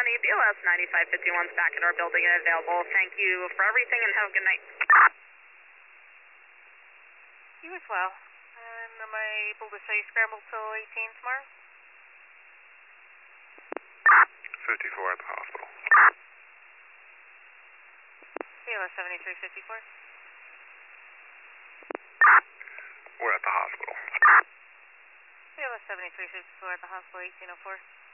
County, BLS 9551 is back at our building and available. Thank you for everything and have a good night. You as well. And am I able to say scramble till 18 tomorrow? 54 at the hospital. BLS 7354. We're at the hospital. BLS 7354 at the hospital, 1804.